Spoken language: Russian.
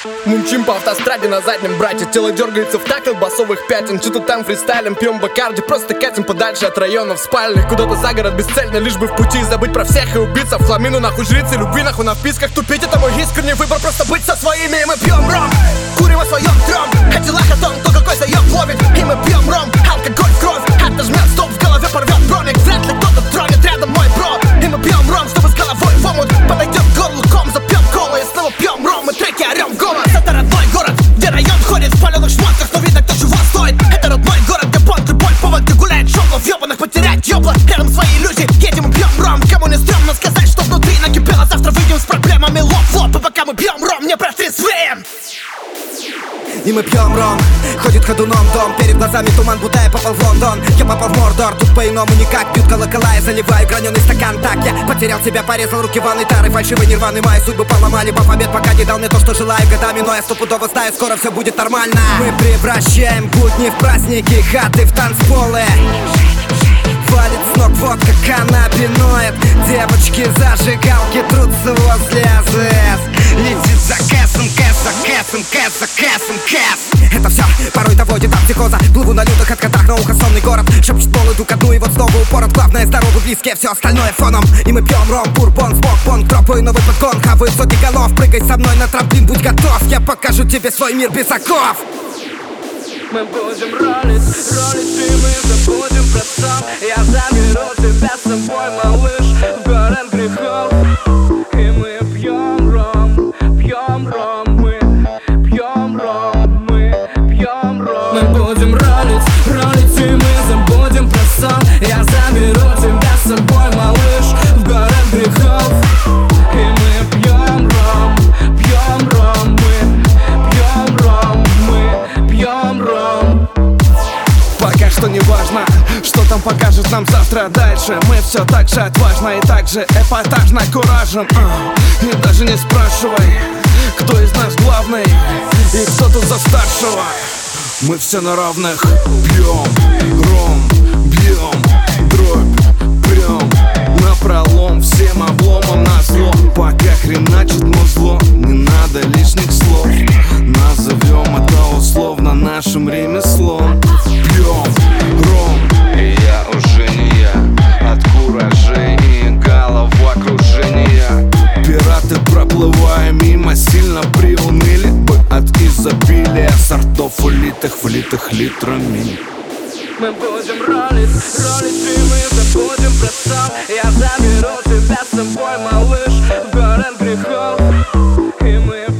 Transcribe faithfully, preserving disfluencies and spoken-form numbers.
Мунчим по автостраде на заднем брате. Тело дергается в такт от басовых пятен. Что-то там фристайлем, пьем бакарди. Просто катим подальше от районов спальных. Куда-то за город бесцельно, лишь бы в пути забыть про всех и убиться. В хламину нахуй жрицы, любви нахуй на вписках тупить. Это мой искренний выбор, просто быть со своими. И мы пьем ром, курим о своем трем. Эти лохотон, кто какой заеб ловит. И мы пьем ром, алкоголь в кровь. Отожмет стоп, в голове порвет броник. Вряд ли кто-то тронет рядом мой бро. И мы пьем ром, чтобы с головой в омут. Подойдем к горлу ком, запьем колу. И снова пьем ром, мы треки орем в голос. Это родной город, где район ходит в паленых шмотках. Но видно, кто чего стоит. Это родной город, где понт и боль, повод, где гуляет шоблов ебаных. Потерять ёбла, рядом свои люди. Едем и пьем ром, кому не стрёмно сказать, что внутри накипело. Завтра выйдем с проблемами лоб в лоб. И пока мы пьем ром, не протрезвеем. И мы пьем ром, ходит ходуном дом. Перед глазами туман, будто я попал в Лондон. Я попал в Мордор, тут по-иному никак. Бьют колокола, я заливаю граненый стакан. Так я потерял себя, порезал руки ванной тары. Фальшивый нирваны, мои судьбы поломали. Бафомет пока не дал мне то, что желаю годами. Но я стопудово знаю, скоро все будет нормально. Мы превращаем будни в праздники, хаты в танцполы. Валит с ног водка, каннабиноид. Девочки зажигалки трутся возле АЗС. Летит за кэсом, кэс, за кэсом, кэс, за кэсом, кэс. Это все порой доводит до психоза. Плыву на лютых откатах на ухо сонный город. Шепчет пол, иду ко дну, и вот снова упорот. Главное здоровый, близкие, все остальное фоном. И мы пьем ром, бурбон, смок-бон, тропой новый подгон. Хаваю сотни голов, прыгай со мной на трамплин, будь готов. Я покажу тебе свой мир без оков. Мы будем ролить, ролить, и мы забудем про сон. Я заберу тебя с собой, малыш, в город грехов. И мы пьем ром, пьем ром, мы пьем ром, мы пьем ром. Мы будем ролить, ролить, и мы забудем про сон. Я заберу тебя с собой, малыш, в город грехов. И мы пьем ром, пьем ром, мы пьем ром, мы пьем ром. Пока что не важно, что там покажет нам завтра дальше. Мы все так же отважно и так же эпатажно куражем. И даже не спрашивай, кто из нас главный и кто тут за старшего. Мы все на равных. Пьем ром, бьем дробь, прям напролом, всем обломом назло. Пока хреначит музло, не надо лишних слов. Назовем это условно нашим ремеслом. Пьем ром, и я уже не я. От куражей и головокружения. Пираты, проплывая мимо, сильно приуныли бы от изобилия сортов, улитых, влитых литрами. Мы будем ролить, ролить, и мы забудем про сон. Я заберу тебя с собой, малыш, в город грехов. И мы